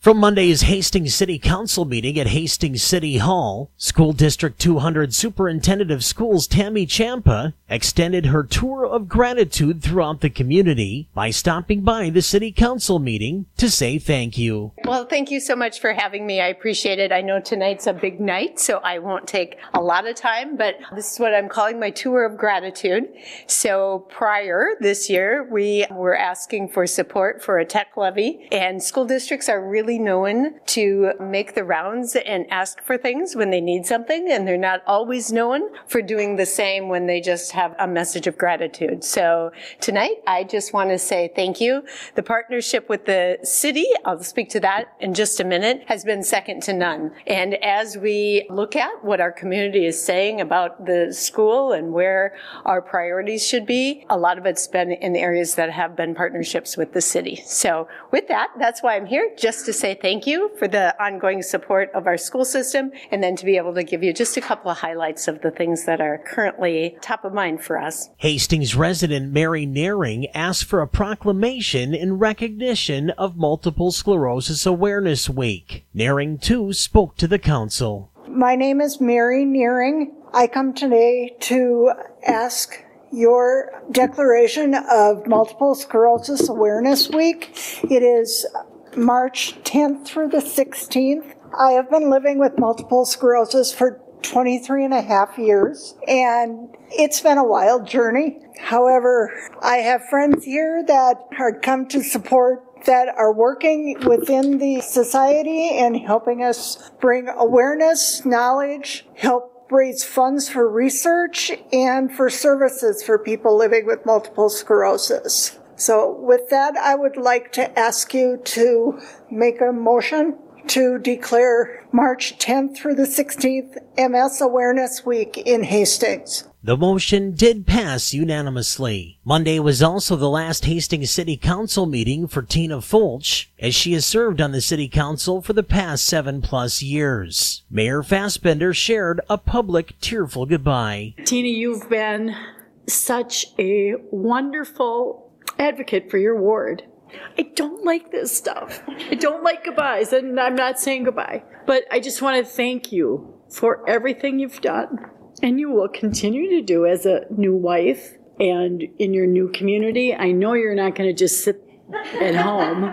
From Monday's Hastings City Council meeting at Hastings City Hall, School District 200 Superintendent of Schools Tammy Champa extended her tour of gratitude throughout the community by stopping by the City Council meeting to say thank you. Well, thank you so much for having me. I appreciate it. I know tonight's a big night, so I won't take a lot of time, but this is what I'm calling my tour of gratitude. So prior this year, we were asking for support for a tech levy, and school districts are really known to make the rounds and ask for things when they need something, and they're not always known for doing the same when they just have a message of gratitude. So tonight, I just want to say thank you. The partnership with the city, I'll speak to that in just a minute, has been second to none. And as we look at what our community is saying about the school and where our priorities should be, a lot of it's been in areas that have been partnerships with the city. So with that, that's why I'm here, just to say thank you for the ongoing support of our school system, and then to be able to give you just a couple of highlights of the things that are currently top of mind for us. Hastings resident Mary Naring asked for a proclamation in recognition of Multiple Sclerosis Awareness Week. Naring, too, spoke to the council. My name is Mary Naring. I come today to ask your declaration of Multiple Sclerosis Awareness Week. It is March 10th through the 16th. I have been living with multiple sclerosis for 23 and a half years, and it's been a wild journey. However, I have friends here that are come to support, that are working within the society and helping us bring awareness, knowledge, help raise funds for research and for services for people living with multiple sclerosis. So with that, I would like to ask you to make a motion to declare March 10th through the 16th MS Awareness Week in Hastings. The motion did pass unanimously. Monday was also the last Hastings City Council meeting for Tina Fulch, as she has served on the City Council for the past 7+ years. Mayor Fassbender shared a public tearful goodbye. Tina, you've been such a wonderful advocate for your ward. I don't like this stuff. I don't like goodbyes, and I'm not saying goodbye. But I just want to thank you for everything you've done, and you will continue to do as a new wife and in your new community. I know you're not going to just sit at home.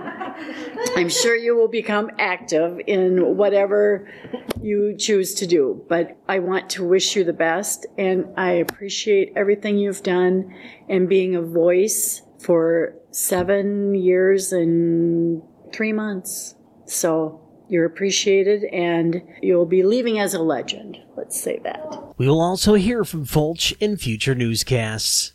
I'm sure you will become active in whatever you choose to do. But I want to wish you the best, and I appreciate everything you've done and being a voice for 7 years and 3 months. So you're appreciated, and you'll be leaving as a legend. Let's say that. We will also hear from Fulch in future newscasts.